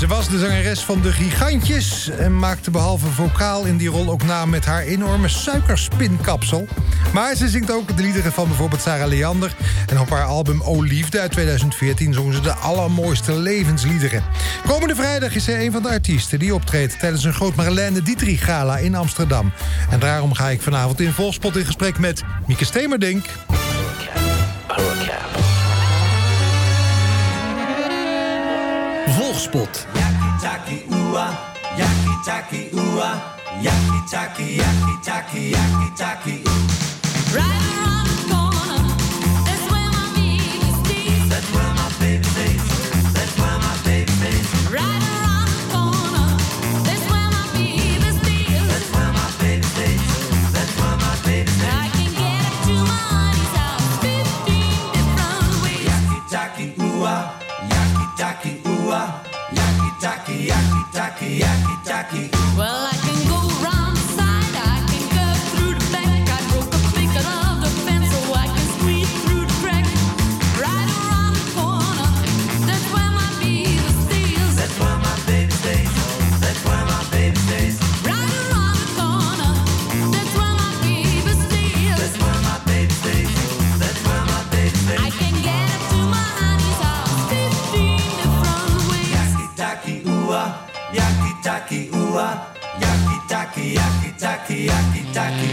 Ze was de zangeres van de Gigantjes en maakte behalve vocaal in die rol ook naam met haar enorme suikerspinkapsel. Maar ze zingt ook de liederen van bijvoorbeeld Sarah Leander. En op haar album O Liefde uit 2014 zong ze de allermooiste levensliederen. Komende vrijdag is zij een van de artiesten die optreedt tijdens een groot Marlene Dietrich Gala in Amsterdam. En daarom ga ik vanavond in Volkspot in gesprek met Mieke Stemerdink. Volkspot. Yaki-taki ua, yaki-taki ua, yaki-taki, yaki-taki, yaki-taki. Right around the corner, that's where my baby stays. That's where my baby stays. That's where my baby stays. Right around the corner, that's where my baby stays. That's where my baby stays. That's where my baby stays. I can get up to my honey's house 15 different ways. Yaki-taki ua, yaki-taki ua, yaki-taki, yaki-taki, yaki-taki. Well, I can go round the side, I can go through the back. I broke a picket of the fence so I can squeeze through the crack. Right around the corner, that's where my baby stays. That's where my baby stays. That's where my baby stays. Right around the corner, that's where my baby stays. That's where my baby stays. That's where my baby stays. I can get up to my honey's house 15 different ways. Yaki-taki ua, yaki-taki ua, yaki-taki, yaki-taki, yaki-taki.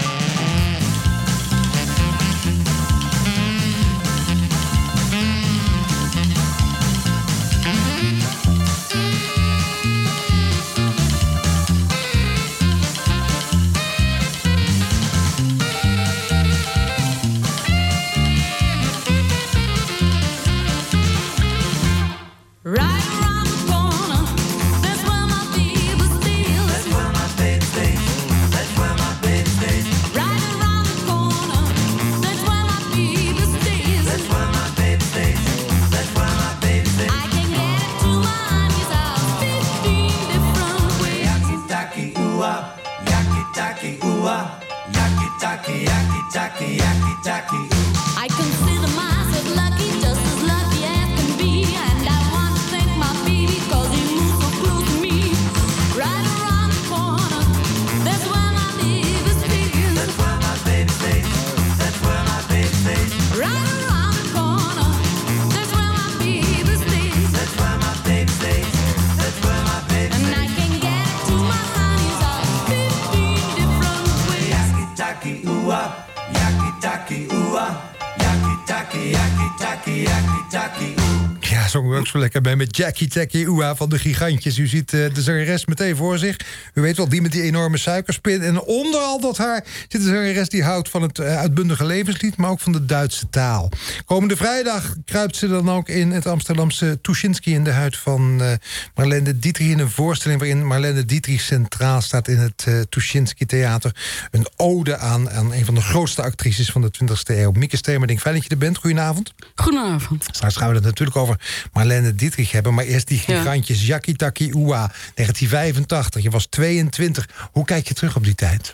Right around the corner, that's where my baby stays. That's where my baby stays. That's where my baby stays. Right around the corner, that's where my baby stays. That's where my baby stays. That's where my baby stays. I can get up to my honey's house 15 different ways. Yaki-taki ua, yaki-taki ua, yaki-taki, yaki-taki, yaki-taki. I consider myself lucky, just as lucky as can be. And I want to thank my baby, cause he moves so close to me. Right around the corner, that's where my baby stays. That's where my baby stays. That's where my baby stays. Right around the corner, that's where my baby stays. That's where my baby stays. That's where my baby And stays. I can get to my honey's house 15 different ways. Yaki-taki ua, yaki-taki ua, yaki-taki, yaki-taki, yaki-taki. Ja, zongen we ook zo lekker bij met Jackie Taki Ua van de Gigantjes. U ziet de zangeres meteen voor zich. U weet wel, die met die enorme suikerspin. En onder al dat haar zit de zangeres die houdt van het uitbundige levenslied, maar ook van de Duitse taal. Komende vrijdag kruipt ze dan ook in het Amsterdamse Tuschinski in de huid van Marlene Dietrich, in een voorstelling waarin Marlene Dietrich centraal staat in het Tuschinski Theater. Een ode aan een van de grootste actrices van de 20e eeuw. Mieke Stemerdink, fijn dat je er bent. Goedenavond. Goedenavond. Straks gaan we het natuurlijk over Marlene Dietrich hebben, maar eerst die Gigantjes. Yaki-taki ua, 1985. Je was 22. Hoe kijk je terug op die tijd?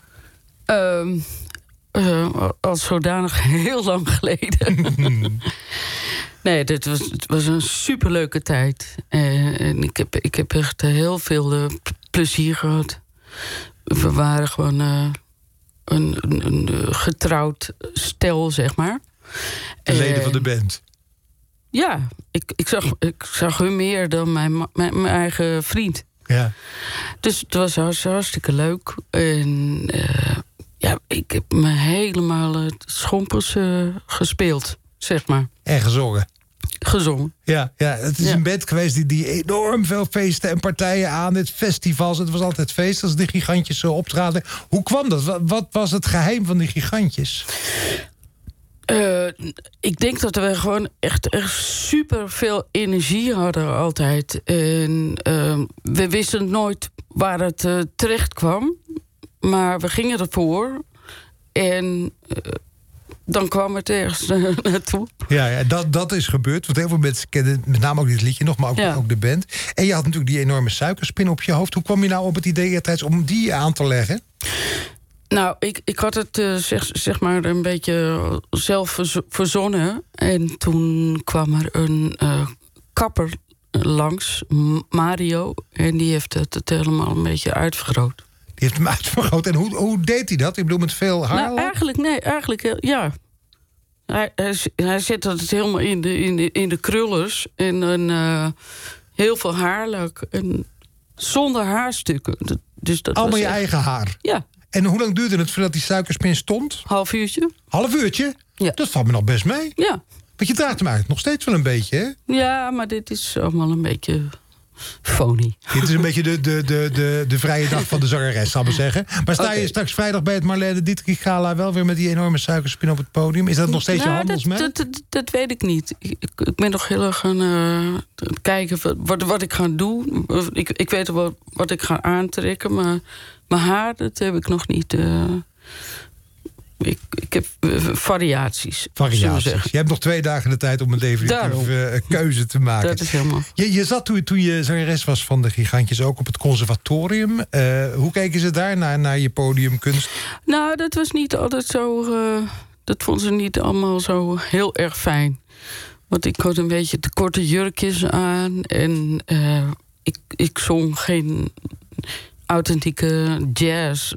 Als zodanig heel lang geleden. Nee, het was een superleuke tijd. En ik heb echt heel veel plezier gehad. We waren gewoon een getrouwd stel, zeg maar. De leden van de band. Ja, ik zag hun meer dan mijn eigen vriend. Ja. Dus het was hartstikke leuk. En ik heb me helemaal het schompers gespeeld, zeg maar. En gezongen. Gezongen. Ja, het is een band geweest die enorm veel feesten en partijen aan het festivals. Het was altijd feest als de Gigantjes zo optraden. Hoe kwam dat? Wat was het geheim van die Gigantjes? Ik denk dat we gewoon echt super veel energie hadden altijd. En we wisten nooit waar het terecht kwam. Maar we gingen ervoor. En dan kwam het ergens naartoe. Ja, dat is gebeurd. Want heel veel mensen kennen met name ook dit liedje nog, maar ook de band. En je had natuurlijk die enorme suikerspin op je hoofd. Hoe kwam je nou op het idee destijds om die aan te leggen? Nou, ik had het zeg maar een beetje zelf verzonnen. En toen kwam er een kapper langs, Mario. En die heeft het helemaal een beetje uitvergroot. Die heeft hem uitvergroot. En hoe deed hij dat? Ik bedoel, met veel haar? Nou, eigenlijk, ja. Hij zet het helemaal in de krullers. En heel veel haarlak. En zonder haarstukken. Dus dat Allemaal was je echt- eigen haar. Ja, En hoe lang duurde het voordat die suikerspin stond? half uurtje. Half uurtje? Ja. Dat valt me nog best mee. Ja. Want je draagt hem eigenlijk nog steeds wel een beetje, hè? Ja, maar dit is allemaal een beetje phony. Dit is een beetje de vrije dag van de zangeres, zal ik maar zeggen. Maar sta je Oké. straks vrijdag bij het Marlene Dietrich Gala wel weer met die enorme suikerspin op het podium? Is dat nog steeds je Nou, handelsmerk? dat weet ik niet. Ik ben nog heel erg gaan kijken wat ik ga doen. Ik weet wel wat ik ga aantrekken, maar mijn haar, dat heb ik nog niet. Ik heb variaties. zullen we Variaties. zeggen. Je hebt nog 2 dagen de tijd om een Daarom. definitieve keuze te maken. Dat is helemaal. Je zat toen je zangeres was van de Gigantjes ook op het conservatorium. Hoe keken ze daar naar je podiumkunst? Nou, dat was niet altijd zo. Dat vonden ze niet allemaal zo heel erg fijn. Want ik had een beetje te korte jurkjes aan. En ik zong geen authentieke jazz.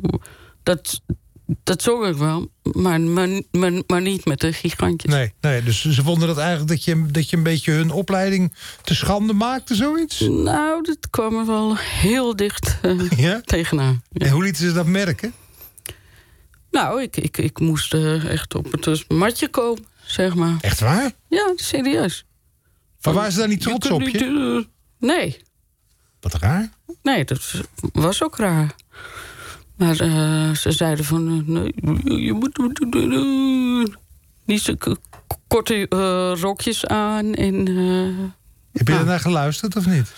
Dat zong ik wel, maar niet met de Gigantjes. Nee, dus ze vonden dat eigenlijk dat je een beetje hun opleiding te schande maakte, zoiets? Nou, dat kwam er wel heel dicht Ja? tegenaan. Ja. En hoe lieten ze dat merken? Nou, ik moest echt op het matje komen, zeg maar. Echt waar? Ja, serieus. Maar waren ze daar niet trots op kunt je? niet, nee, Wat raar. nee, dat was ook raar. Maar ze zeiden van, nee, je moet niet zo korte rokjes aan. En, Heb je daarnaar geluisterd of niet?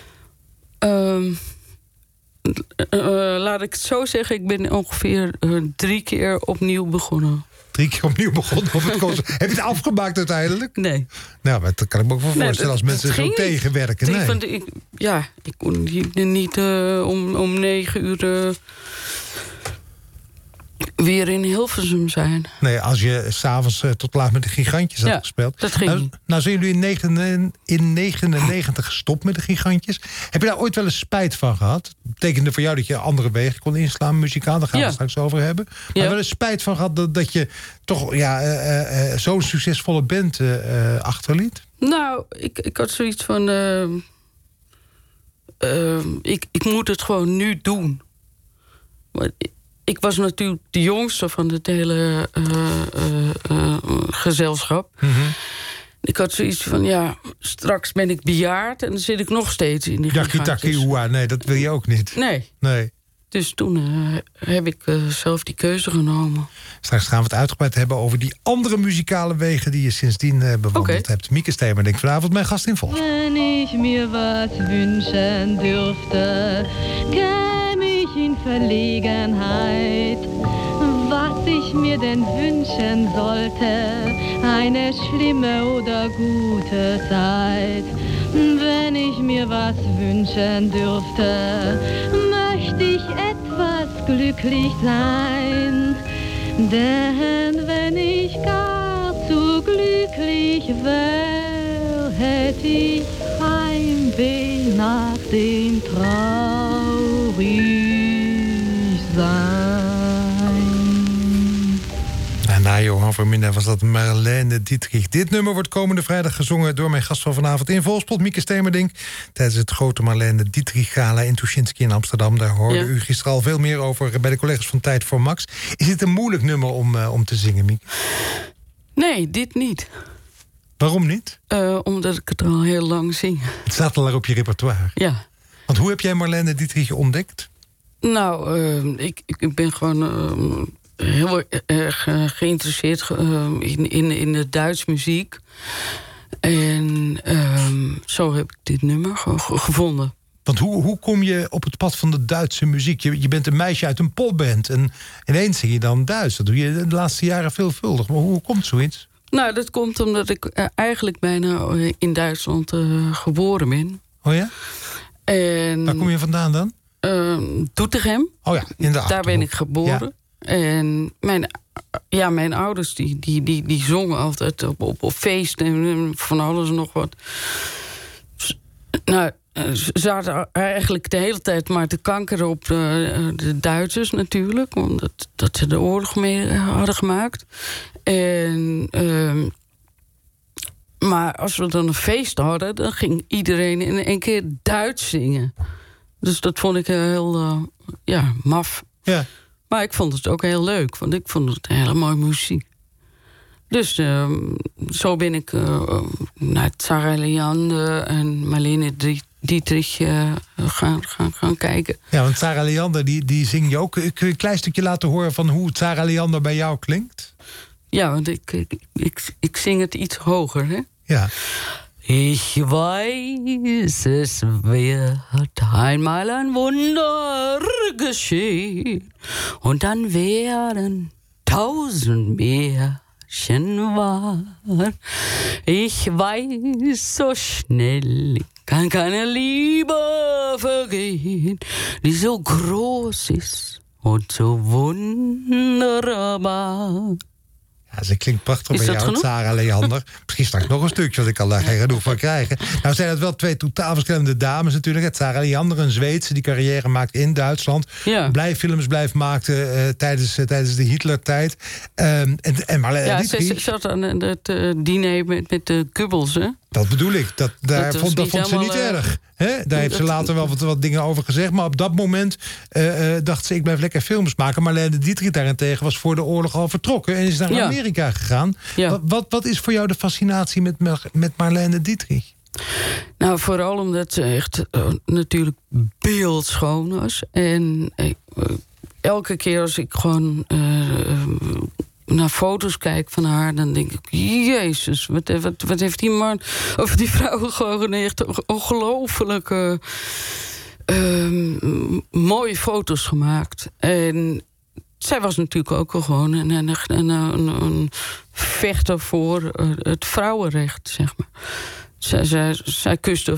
laat ik het zo zeggen, ik ben ongeveer 3 keer opnieuw begonnen. 3 keer opnieuw begonnen op het concert. Heb je het afgemaakt uiteindelijk? Nee. Nou, maar dat kan ik me ook wel voorstellen als mensen dat zo ging niet. tegenwerken. Nee. Ik kon niet om 9 uur weer in Hilversum zijn. Nee, als je s'avonds tot laat met de Gigantjes had Ja, gespeeld. dat ging niet. Nou zijn jullie in 99 gestopt met de Gigantjes. Heb je daar ooit wel eens spijt van gehad? Dat betekende voor jou dat je andere wegen kon inslaan muzikaal. Daar gaan we Ja. het straks over hebben. Maar Ja. wel eens spijt van gehad dat je toch zo'n succesvolle band achterliet? Nou, ik had zoiets van... ik moet het gewoon nu doen. Maar ik was natuurlijk de jongste van het hele gezelschap. Mm-hmm. Ik had zoiets van, ja, straks ben ik bejaard... en dan zit ik nog steeds in die Taki Gigantjes. Taki, nee, dat wil je ook niet. Nee, Nee. dus toen heb ik zelf die keuze genomen. Straks gaan we het uitgebreid hebben over die andere muzikale wegen die je sindsdien bewandeld Oké. hebt. Mieke Steemerdink, vanavond mijn gast in Volks. Wenn ich mir was wünschen dürfte, käme ich in Verlegenheit. Was ich mir denn wünschen sollte, eine schlimme oder gute Zeit. Wenn ich mir was wünschen dürfte, möchte ich etwas glücklich sein. Denn wenn ich gar zu glücklich wär, hätt ich Heimweh nach dem traurig sein. En na Johan Verminde was dat Marlene Dietrich. Dit nummer wordt komende vrijdag gezongen door mijn gast van vanavond in Volspot, Mieke Steemerdink. Tijdens het grote Marlene Dietrich Gala in Tuschinski in Amsterdam. Daar hoorde u gisteren al veel meer over bij de collega's van Tijd voor Max. Is dit een moeilijk nummer om te zingen, Mieke? Nee, dit niet. Waarom niet? Omdat ik het al heel lang zing. Het staat al op je repertoire. Ja. Want hoe heb jij Marlene Dietrich ontdekt? Nou, ik ben gewoon heel erg geïnteresseerd in de Duits muziek. En zo heb ik dit nummer gevonden. Want hoe kom je op het pad van de Duitse muziek? Je bent een meisje uit een popband en ineens zing je dan Duits. Dat doe je de laatste jaren veelvuldig. Maar hoe komt zoiets? Nou, dat komt omdat ik eigenlijk bijna in Duitsland geboren ben. Oh ja? En, Waar kom je vandaan dan? Doetinchem. Oh ja, in de Daar ben ik geboren. En mijn ouders die zongen altijd op feesten en van alles en nog wat. Nou, ze zaten eigenlijk de hele tijd maar te kankeren op de Duitsers natuurlijk. Omdat dat ze de oorlog mee hadden gemaakt. Maar als we dan een feest hadden, dan ging iedereen in één keer Duits zingen. Dus dat vond ik heel maf. Ja. Maar ik vond het ook heel leuk, want ik vond het hele mooie muziek. Dus zo ben ik naar Sarah Leander en Marlene Dietrich gaan kijken. Ja, want Sarah Leander, die zing je ook. Kun je een klein stukje laten horen van hoe Sarah Leander bij jou klinkt? Ja, want ik zing het iets hoger, hè? Ja. Ich weiß, es wird einmal ein Wunder geschehen und dann werden 1000 Märchen wahr. Ich weiß, so schnell kann keine Liebe vergehen, die so groß ist und so wunderbar. Ja, ze klinkt prachtig bij jou, genoeg? Sarah Leander. Misschien straks nog een stukje, want ik kan daar geen genoeg van krijgen. Nou zijn het wel twee totaal verschillende dames natuurlijk. Sarah Leander, een Zweedse die carrière maakt in Duitsland. Ja. Films maakte tijdens de Hitlertijd. En Marlene Dietrich... Ze zat aan het diner met de Goebbels, hè? Dat bedoel ik. Dat vond ze niet helemaal, erg. Hè? Daar heeft ze later wel wat dingen over gezegd. Maar op dat moment dacht ze, ik blijf lekker films maken. Marlene Dietrich daarentegen was voor de oorlog al vertrokken. En is naar Amerika gegaan. Ja. Wat is voor jou de fascinatie met Marlene Dietrich? Nou, vooral omdat ze echt natuurlijk beeldschoon was. En elke keer als ik gewoon naar foto's kijk van haar, dan denk ik, jezus, wat heeft die man of die vrouw gewoon echt ongelooflijke mooie foto's gemaakt. En zij was natuurlijk ook gewoon een vechter voor het vrouwenrecht, zeg maar. Zij kuste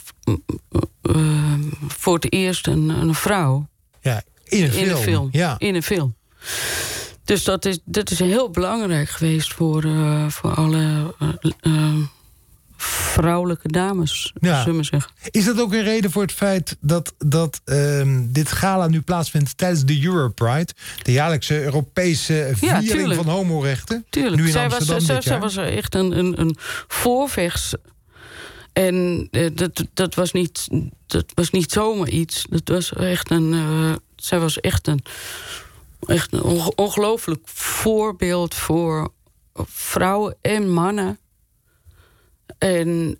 voor het eerst een vrouw. Ja, in een film. Ja. In een film. Dus dat is heel belangrijk geweest voor alle vrouwelijke dames, zullen we maar zeggen. Is dat ook een reden voor het feit dat dit gala nu plaatsvindt tijdens de Europride, de jaarlijkse Europese viering van homorechten? Tuurlijk. Nu in Amsterdam zij was echt een voorvechts. En dat was niet zomaar iets. Dat was echt zij was echt een ongelooflijk voorbeeld voor vrouwen en mannen. En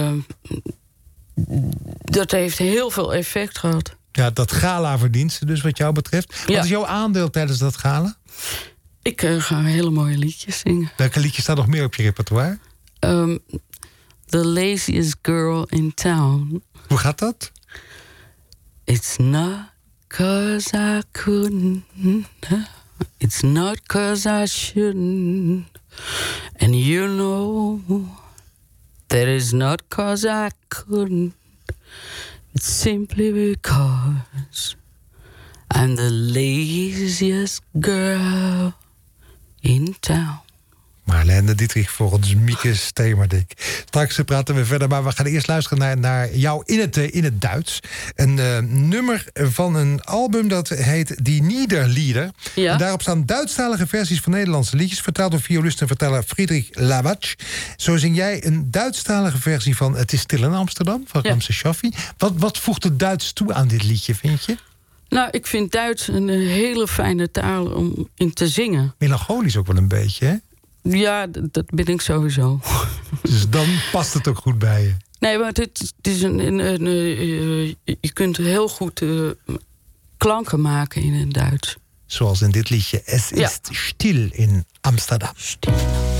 dat heeft heel veel effect gehad. Ja, dat gala-verdiensten dus wat jou betreft. Wat is jouw aandeel tijdens dat gala? Ik ga hele mooie liedjes zingen. Welke liedjes staan nog meer op je repertoire? The Laziest Girl in Town. Hoe gaat dat? It's not 'cause I couldn't. It's not 'cause I shouldn't. And you know that it's not 'cause I couldn't. It's simply because I'm the laziest girl in town. Marlene Dietrich volgens Mieke Stemerdijk. Straks praten we verder, maar we gaan eerst luisteren naar jou in het Duits. Een nummer van een album dat heet Die Niederlieder. Ja. En daarop staan Duitsstalige versies van Nederlandse liedjes, vertaald door violist en verteller Friedrich Lawatsch. Zo zing jij een Duitsstalige versie van Het is stil in Amsterdam, van Ramse Shaffi. Wat voegt het Duits toe aan dit liedje, vind je? Nou, ik vind Duits een hele fijne taal om in te zingen. Melancholisch ook wel een beetje, hè? Ja, dat ben ik sowieso. Dus dan past het ook goed bij je. Nee, maar het is je kunt heel goed klanken maken in het Duits. Zoals in dit liedje. Es ist stil in Amsterdam. Stil.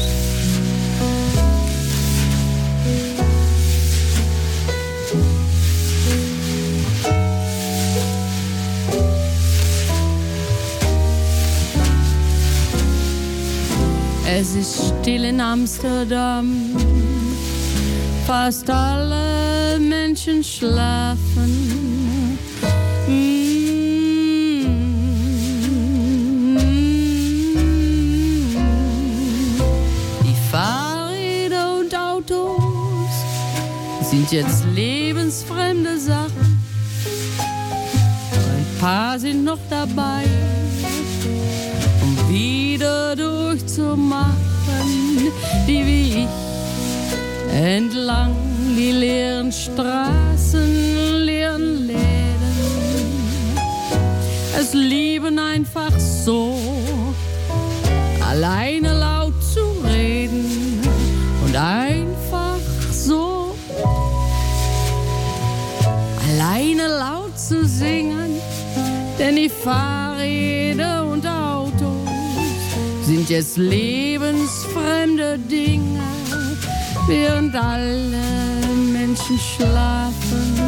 Es ist still in Amsterdam, fast alle Menschen schlafen. Die Fahrräder und Autos sind jetzt lebenswert lebensfremde Sachen. Ein paar sind noch dabei, um wieder durchzumachen, die wie ich entlang die leeren Straßen, leeren Läden. Es lieben einfach so, alleine laut zu reden und einfach so alleine laut zu singen, denn die Fahrräder und Autos sind jetzt lebensfremde Dinge, während alle Menschen schlafen.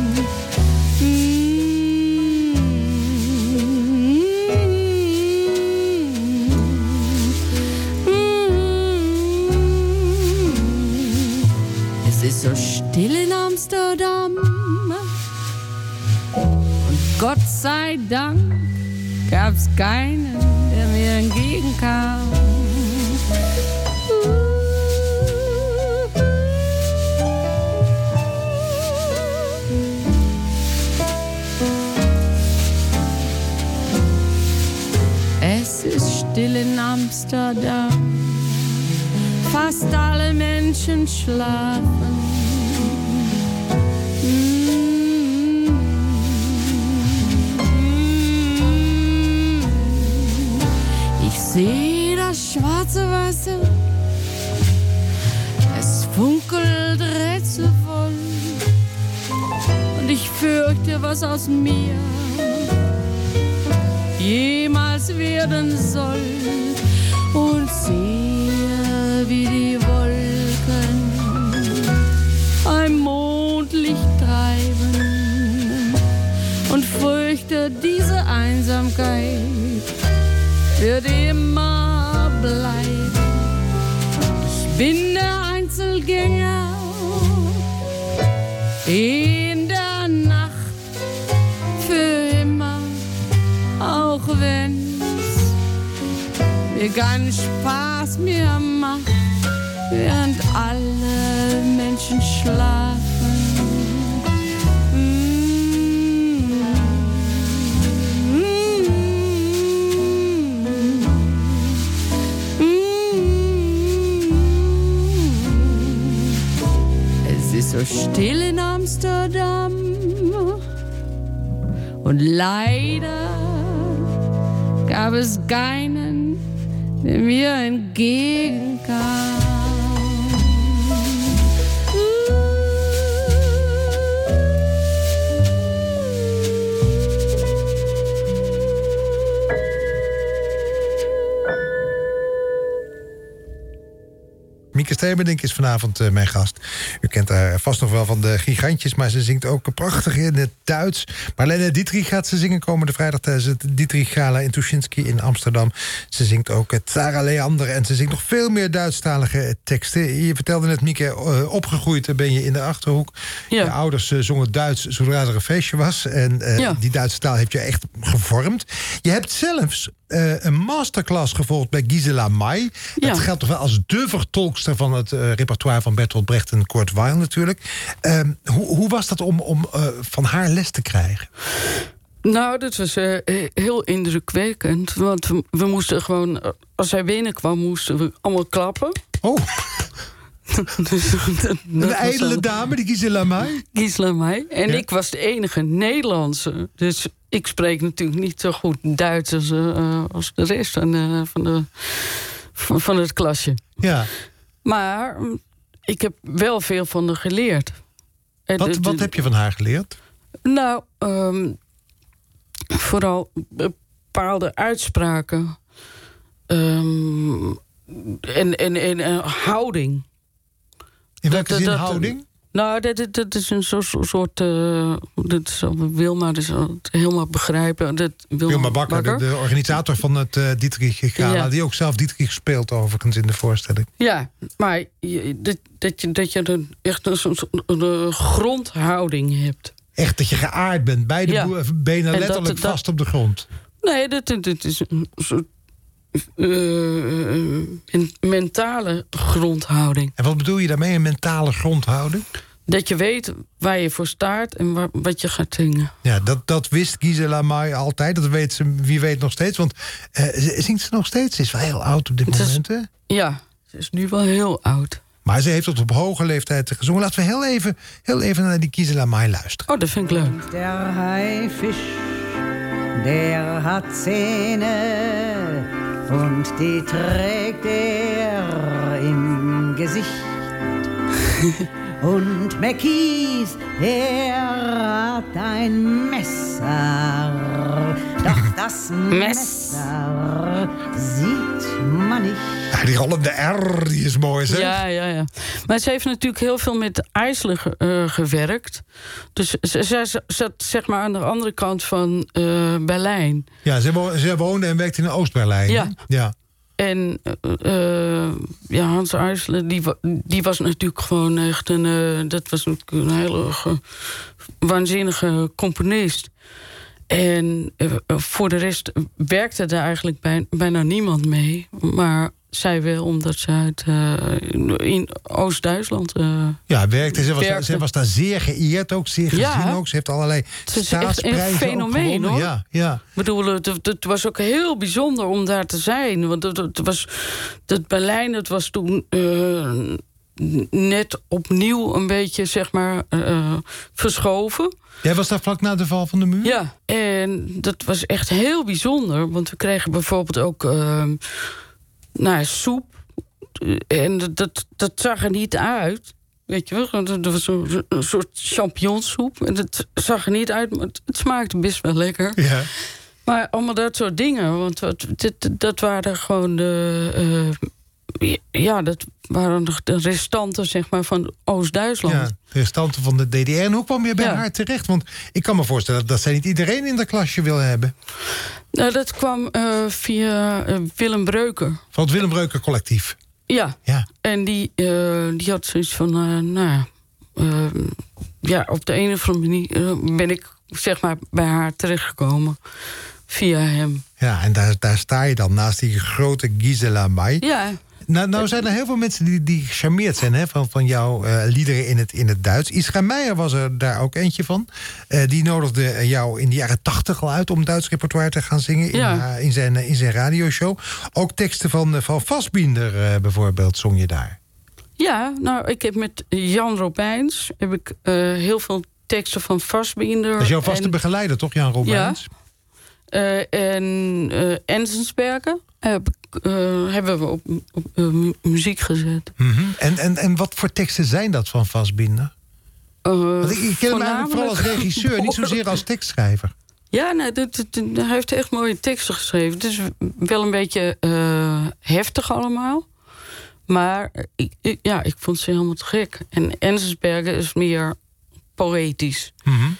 Es ist so still in Amsterdam und Gott sei Dank gab's keinen, der mir entgegenkam. Es ist still in Amsterdam, fast alle Menschen schlafen. Ich sehe das schwarze Wasser, es funkelt rätselvoll und ich fürchte, was aus mir jemals werden soll, und sehe, wie die Wolken ein Mondlicht treiben und fürchte, diese Einsamkeit wird immer bleiben. Ich bin der Einzelgänger in der Nacht für immer, auch wenn's mir keinen Spaß mehr macht, während alle Menschen schlafen. Es ist so still in Amsterdam und leider gab es keinen, der mir entgegenkam. Mieke Steenberdink is vanavond mijn gast. U kent haar vast nog wel van de Gigantjes, maar ze zingt ook prachtig in het Duits. Marlene Dietrich gaat ze zingen komende vrijdag tijdens het Dietrich Gala in Tuschinski in Amsterdam. Ze zingt ook het Sarah Leander en ze zingt nog veel meer Duitsstalige teksten. Je vertelde net, Mieke, opgegroeid ben je in de Achterhoek. Ja. Je ouders zongen Duits zodra er een feestje was. En die Duitse taal heeft je echt gevormd. Je hebt zelfs een masterclass gevolgd bij Gisela May. Ja. Dat geldt toch wel als de vertolkster van het repertoire van Bertolt Brecht en Kurt Weill natuurlijk. Hoe was dat om van haar les te krijgen? Nou, dat was heel indrukwekkend. Want we moesten gewoon, als zij binnenkwam, moesten we allemaal klappen. Oh, Dus, een ijdele dame, die Gisela May. Gisela May. En Ja. ik was de enige Nederlandse. Dus ik spreek natuurlijk niet zo goed Duits als de rest van het klasje. Ja. Maar ik heb wel veel van haar geleerd. Wat heb je van haar geleerd? Nou, vooral bepaalde uitspraken. En houding. In welke zin houding? Nou, dat is een soort... dat zal Wilma dus helemaal begrijpen. Wilma Bakker, de organisator van het Dietrich Gala... Ja. die ook zelf Dietrich speelt overigens in de voorstelling. Ja, maar dat je echt een grondhouding hebt. Echt dat je geaard bent, beide Ja. benen En letterlijk dat- vast op de grond. Nee, dat is een soort mentale grondhouding. En wat bedoel je daarmee, een mentale grondhouding? dat je weet waar je voor staat en wat je gaat zingen. Ja, dat wist Gisela May altijd. Dat weet ze, wie weet nog steeds. Want zingt ze nog steeds? Ze is wel heel oud op dit moment, hè? Ja, ze is nu wel heel oud. Maar ze heeft tot op hoge leeftijd gezongen. Laten we heel even naar die Gisela May luisteren. Oh, dat vind ik leuk. Der Haifisch, der hat Zähne und die trägt er im Gesicht. Und Mackies, der hat ein Messer. Doch das Messer sieht man nicht. Ja, die rollende R, die is mooi, zeg. Ja. Maar ze heeft natuurlijk heel veel met IJsselen gewerkt. Dus ze zat zeg maar aan de andere kant van Berlijn. Ja, ze woonde en werkte in Oost-Berlijn. Ja. En Hans IJsselen, die was natuurlijk gewoon echt dat was natuurlijk een hele waanzinnige componist. En voor de rest werkte daar eigenlijk bijna niemand mee. Maar zij wel, omdat ze in Oost-Duitsland werkte. Ze was daar zeer geëerd ook, zeer gezien ook. Ze heeft allerlei staatsprijzen een fenomeen, hoor. Ja. Ik bedoel, het was ook heel bijzonder om daar te zijn. Want dat Berlijn, het was toen net opnieuw een beetje, zeg maar, verschoven. Jij was daar vlak na de val van de muur? Ja, en dat was echt heel bijzonder. Want we kregen bijvoorbeeld ook soep. En dat zag er niet uit. Weet je wel, dat was een soort champignonsoep. En dat zag er niet uit, maar het smaakte best wel lekker. Ja. Maar allemaal dat soort dingen. Want dat waren gewoon dat waren nog de restanten, zeg maar, van Oost-Duitsland. Ja, de restanten van de DDR. En hoe kwam je bij haar terecht? Want ik kan me voorstellen dat zij niet iedereen in dat klasje wil hebben. Nou, dat kwam via Willem Breuker. Van het Willem Breuker collectief. Ja. En die had zoiets van, op de een of andere manier ben ik, zeg maar, bij haar terechtgekomen. Via hem. Ja, en daar sta je dan naast die grote Gisela May. Ja. Nou zijn er heel veel mensen die gecharmeerd zijn van jouw liederen in het Duits. Isra Meijer was er daar ook eentje van. Die nodigde jou in de jaren 80 al uit om Duits repertoire te gaan zingen in zijn radioshow. Ook teksten van Fassbinder bijvoorbeeld zong je daar. Ja, nou, ik heb met Jan Robijns heel veel teksten van Fassbinder. Dat is jouw vaste begeleider, toch, Jan Robijns? Ja. En Enzensberger hebben we op muziek gezet. Mm-hmm. En wat voor teksten zijn dat van Fassbinder? Want ik ken hem eigenlijk vooral als regisseur, niet zozeer als tekstschrijver. Ja, hij heeft echt mooie teksten geschreven. Het is wel een beetje heftig allemaal. Maar ik vond ze helemaal te gek. En Enzensberger is meer poëtisch. Mm-hmm.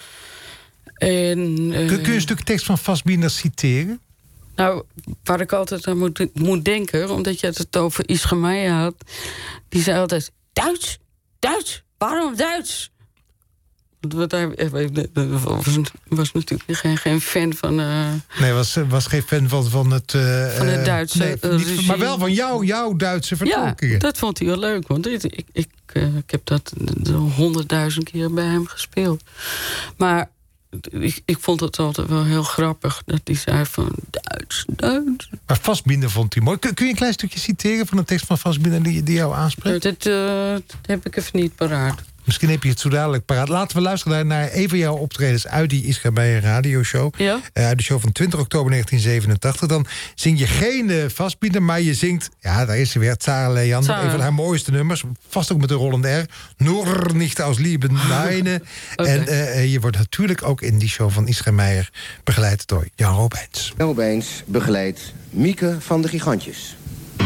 En, kun je een stuk tekst van Fassbinder citeren? Nou, waar ik altijd aan moet denken, omdat je het over Isra Meijer had, die zei altijd: Duits, waarom Duits? Want hij was natuurlijk geen fan van. Nee, was geen fan van het. Van het Duitse. Niet, maar wel van jouw Duitse vertolking. Ja, dat vond hij wel leuk, want ik heb dat 100.000 keer bij hem gespeeld. Maar ik vond het altijd wel heel grappig dat hij zei van Duits. Maar Fassbinder vond hij mooi. Kun je een klein stukje citeren van een tekst van Fassbinder die jou aanspreekt? Dat heb ik even niet paraat. Misschien heb je het zo dadelijk paraat. Laten we luisteren naar even jouw optredens uit die Isra Meijer radioshow. Ja? Uit de show van 20 oktober 1987. Dan zing je geen Fassbinder, maar je zingt, ja, daar is ze weer, Zara Leander. Een van haar mooiste nummers. Vast ook met de rollende R. Nur nicht aus Liebe, meine. Okay. En je wordt natuurlijk ook in die show van Isra Meijer begeleid door Jan Robijns. Jan Robijns begeleidt Mieke van de Gigantjes.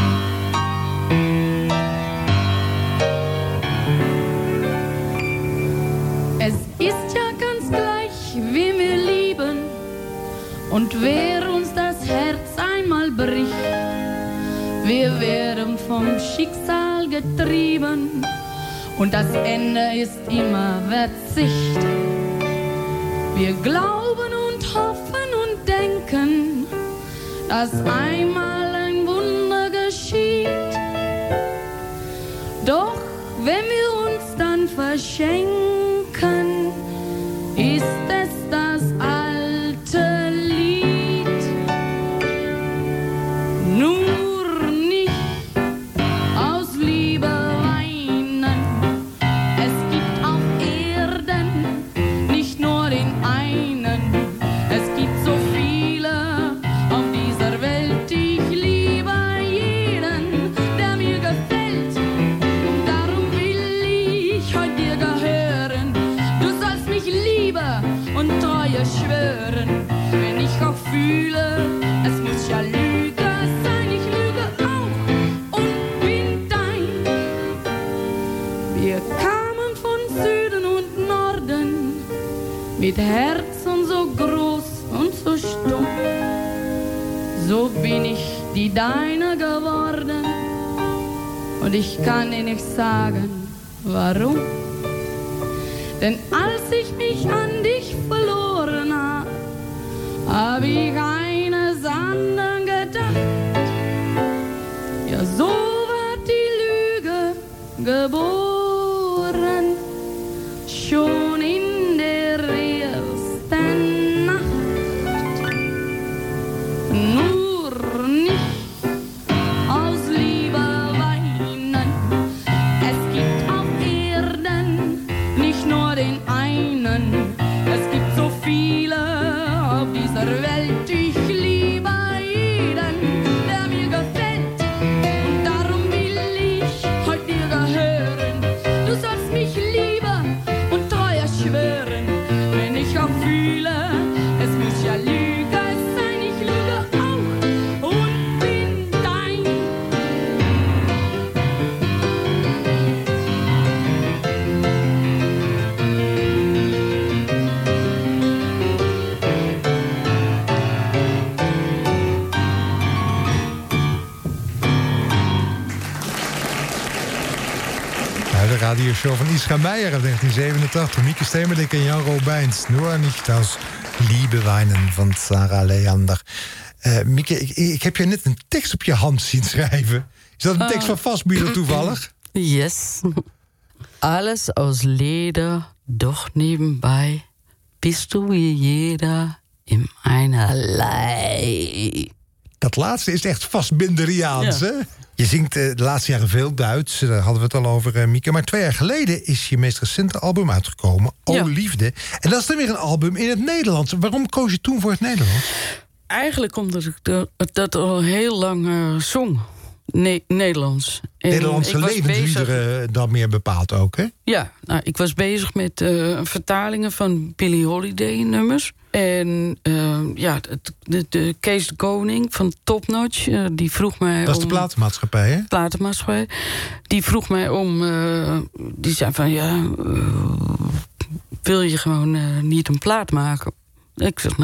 Es ist ja ganz gleich, wie wir lieben. Und wer uns das Herz einmal bricht, wir werden vom Schicksal getrieben. Und das Ende ist immer Verzicht. Wir glauben und hoffen und denken, dass einmal ein Wunder geschieht. Doch wenn wir uns dann verschenken, ist es das alte Lied. Nur nicht aus Liebe weinen, es gibt auf Erden nicht nur den einen, es gibt so viele auf dieser Welt, ich liebe jeden, der mir gefällt, und darum will ich heute dir gehören. Du sollst mich lieben und Treue schwören, wenn ich auch fühle, es muss ja Lüge sein, ich lüge auch und bin dein. Wir kamen von Süden und Norden, mit Herzen so groß und so stumm. So bin ich die Deine geworden, und ich kann dir nicht sagen, warum. Denn als ich mich an dich verloren hab ich eines anderen gedacht. Ja, so wird die Lüge geboren, schon in der ersten Nacht. Nur nicht aus Liebe weinen, es gibt auf Erden nicht nur den einen, es gibt so viele auf dieser Welt, ich liebe jeden, der mir gefällt, und darum will ich heute dir gehören. Du sollst mich lieben und Treue schwören, wenn ich auch fühle, es muss ja Lüge sein, ich lüge auch und bin dein. De radioshow van Isra Meijer uit 1987. Mieke Stemerdik en Jan Robijns. Nur nicht aus Liebe weinen van Sarah Leander. Mieke, ik heb je net een tekst op je hand zien schrijven. Is dat een tekst van Vastbieder toevallig? Yes. Alles aus Leder, doch nebenbei bist du wie jeder in einerlei. Dat laatste is echt vastbinderiaans, Ja. hè? Je zingt de laatste jaren veel Duits. Daar hadden we het al over, Mieke. Maar 2 jaar geleden is je meest recente album uitgekomen. O Ja. Liefde. En dat is dan weer een album in het Nederlands. Waarom koos je toen voor het Nederlands? Eigenlijk omdat ik dat al heel lang zong. Nederlands. En Nederlandse ik was levensliederen dan meer bepaald ook, hè? Ja, nou, ik was bezig met vertalingen van Billie Holiday nummers. En de Kees de Koning van Top Notch, die vroeg mij Dat is de platenmaatschappij, hè? platenmaatschappij. Die vroeg mij om, die zei van wil je gewoon niet een plaat maken? Ik zeg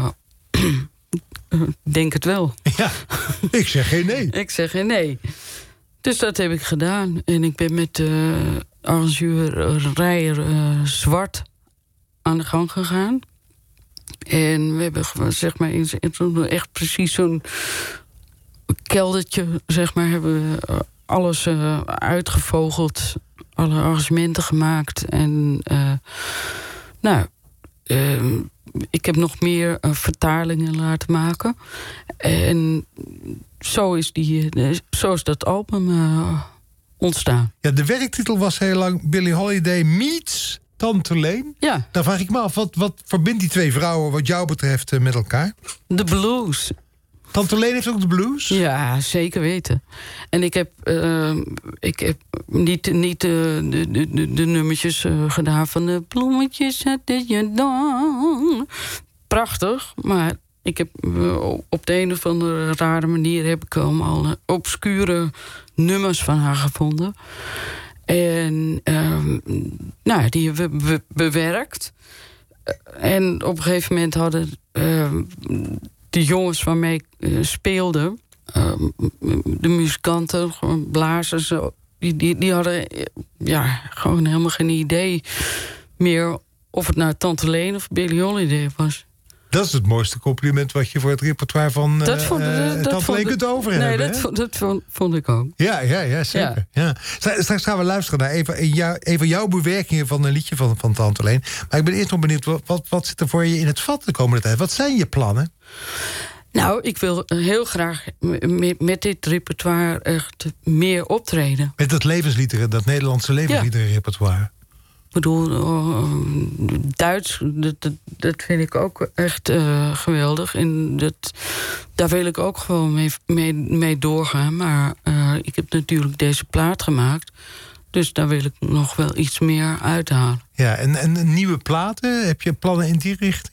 denk het wel. Ja, ik zeg geen nee. Ik zeg geen nee. Dus dat heb ik gedaan. En ik ben met arrangeur Rijer Zwart aan de gang gegaan. En we hebben zeg maar echt precies zo'n keldertje, zeg maar, hebben we alles uitgevogeld, alle arrangementen gemaakt. En ik heb nog meer vertalingen laten maken. En zo is dat album ontstaan. Ja, de werktitel was heel lang Billie Holiday meets Tante Leen. Ja, Dan vraag ik me af, wat verbindt die 2 vrouwen wat jou betreft met elkaar? de blues. Tante Leen heeft ook de blues? Ja, zeker weten. En ik heb niet de nummertjes gedaan van de bloemetjes uit de Jordaan. Prachtig, maar ik heb op de een of andere rare manier heb ik allemaal obscure nummers van haar gevonden. En die hebben we bewerkt. En op een gegeven moment hadden de jongens waarmee ik speelde, de muzikanten, gewoon blazers, die hadden gewoon helemaal geen idee meer of het nou Tante Leen of Billie Holiday was. Dat is het mooiste compliment wat je voor het repertoire van Tante Leen kunt over hebben. Nee, dat vond ik ook. Ja, zeker. Ja. Straks gaan we luisteren naar een van jouw bewerkingen van een liedje van Tante Leen. Maar ik ben eerst nog benieuwd, wat zit er voor je in het vat de komende tijd? Wat zijn je plannen? Nou, ik wil heel graag met dit repertoire echt meer optreden. Met dat levensliederen, dat Nederlandse levensliederenrepertoire. Ik bedoel, Duits, dat vind ik ook echt geweldig. En daar wil ik ook gewoon mee doorgaan. Maar ik heb natuurlijk deze plaat gemaakt. Dus daar wil ik nog wel iets meer uithalen. Ja, en nieuwe platen? Heb je plannen in die richting?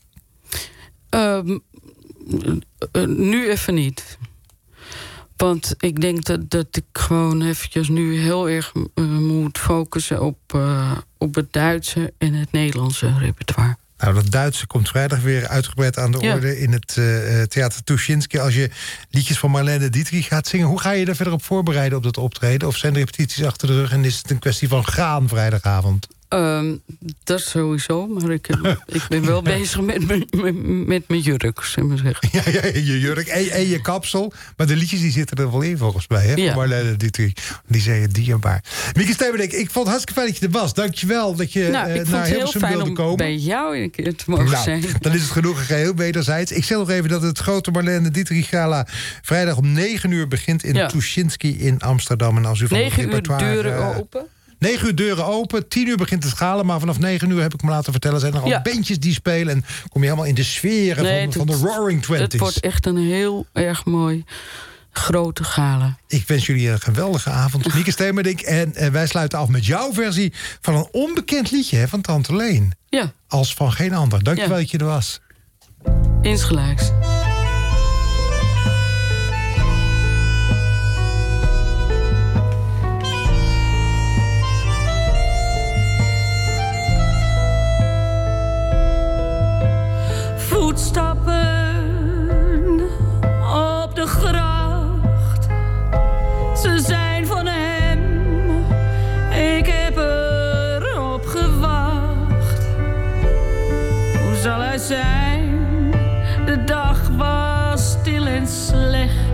Nu even niet. Want ik denk dat ik gewoon eventjes nu heel erg moet focussen op het Duitse en het Nederlandse repertoire. Nou, dat Duitse komt vrijdag weer uitgebreid aan de orde in het Theater Tuschinski. Als je liedjes van Marlene Dietrich gaat zingen, hoe ga je er verder op voorbereiden op dat optreden? Of zijn de repetities achter de rug en is het een kwestie van gaan vrijdagavond? Dat sowieso, maar ik ben wel bezig met mijn jurk, zullen we zeggen. Ja, je jurk en je kapsel. Maar de liedjes die zitten er wel in volgens mij, hè? Ja. Van Marlene Dietrich. Die zijn je dierbaar. Mieke Steenberink, ik vond het hartstikke fijn dat je er was. Dankjewel dat je naar Hilversum wilde komen. Om bij jou een keer te mogen zijn. Dan is het genoeg geheel wederzijds. Ik zeg nog even dat het grote Marlene Dietrich Gala vrijdag om 9:00 begint in Tuschinski in Amsterdam. En als u van 9 uur deuren open? 9 uur deuren open, 10 uur begint het schalen. Maar vanaf 9 uur heb ik me laten vertellen, zijn er al bandjes die spelen. En kom je helemaal in de sferen van de Roaring Twenties. Het wordt echt een heel erg mooi grote gala. Ik wens jullie een geweldige avond. Mieke Steenberink. En wij sluiten af met jouw versie van een onbekend liedje van Tante Leen. Ja. Als van geen ander. Dankjewel dat je er was. Insgelijks. Voetstappen op de gracht. Ze zijn van hem. Ik heb erop gewacht. Hoe zal hij zijn? De dag was stil en slecht.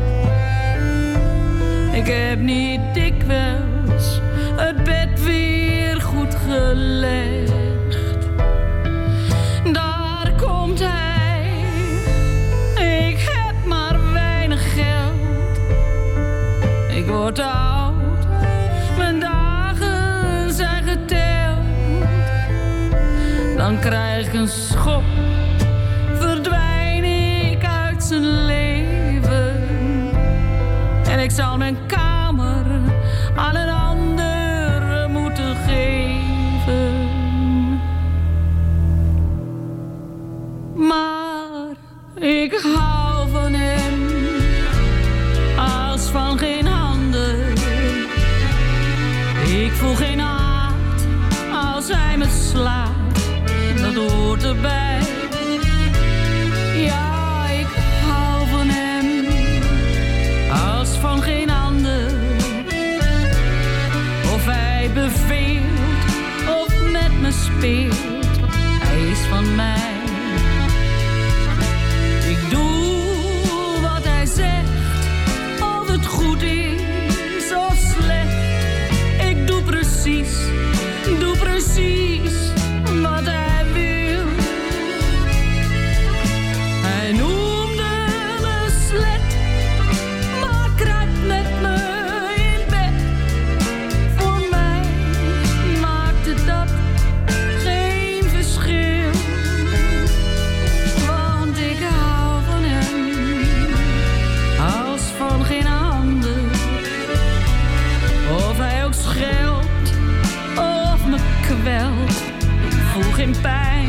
Ik heb niet dikwijls het bed weer goed gelegd. Daar komt hij. Ik heb maar weinig geld. Ik word oud. Mijn dagen zijn geteld. Dan krijg ik een schop. Verdwijn ik uit zijn leven. En ik zal mijn kamer aan een ander moeten geven. Maar ik hou van hem als van geen ander. Ik voel geen haat als hij me slaat. Dat hoort erbij. Ja, ik hou van hem als van geen ander. Of hij beveelt of met me speelt. Hij is van mij. Ik doe wat hij zegt, of het goed is of slecht. Ik doe precies wat hij wil. Hij noemde me slet, maar kruipt met me in bed. Voor mij maakte dat geen verschil. Want ik hou van hem als van geen ander. Of hij ook scheldt of me kwelt. Ik voel geen pijn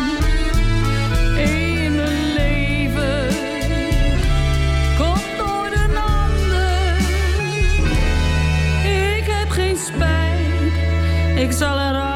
in mijn leven. Komt door een ander. Ik heb geen spijt. Ik zal er